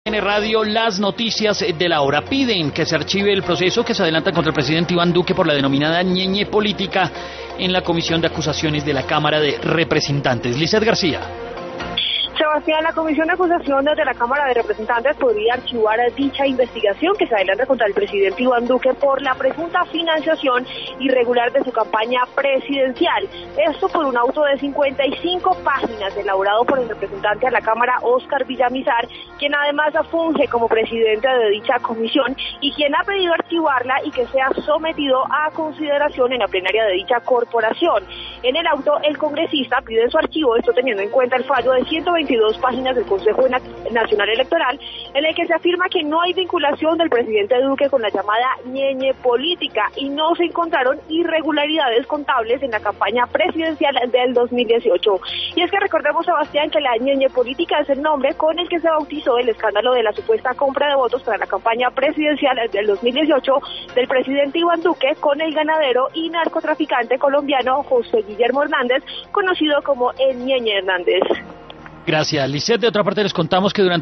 En Radio, las noticias de la hora. Piden que se archive el proceso que se adelanta contra el presidente Iván Duque por la denominada ñeñe política en la Comisión de Acusaciones de la Cámara de Representantes. Lizeth García. Sebastián, la Comisión de Acusación de la Cámara de Representantes podría archivar dicha investigación que se adelanta contra el presidente Iván Duque por la presunta financiación irregular de su campaña presidencial. Esto por un auto de 55 páginas elaborado por el representante a la Cámara, Óscar Villamizar, quien además funge como presidente de dicha comisión y quien ha pedido archivarla y que sea sometido a consideración en la plenaria de dicha corporación. En el auto, el congresista pide su archivo, esto teniendo en cuenta el fallo de 122 páginas del Consejo Nacional Electoral, en el que se afirma que no hay vinculación del presidente Duque con la llamada ñeñe política y no se encontraron irregularidades contables en la campaña presidencial del 2018. Y es que recordemos, Sebastián, que la ñeñe política es el nombre con el que se bautizó el escándalo de la supuesta compra de votos para la campaña presidencial del 2018 del presidente Iván Duque con el ganadero y narcotraficante colombiano José Guillermo Hernández, conocido como el ñeñe Hernández. Gracias, Lizeth. De otra parte, les contamos que durante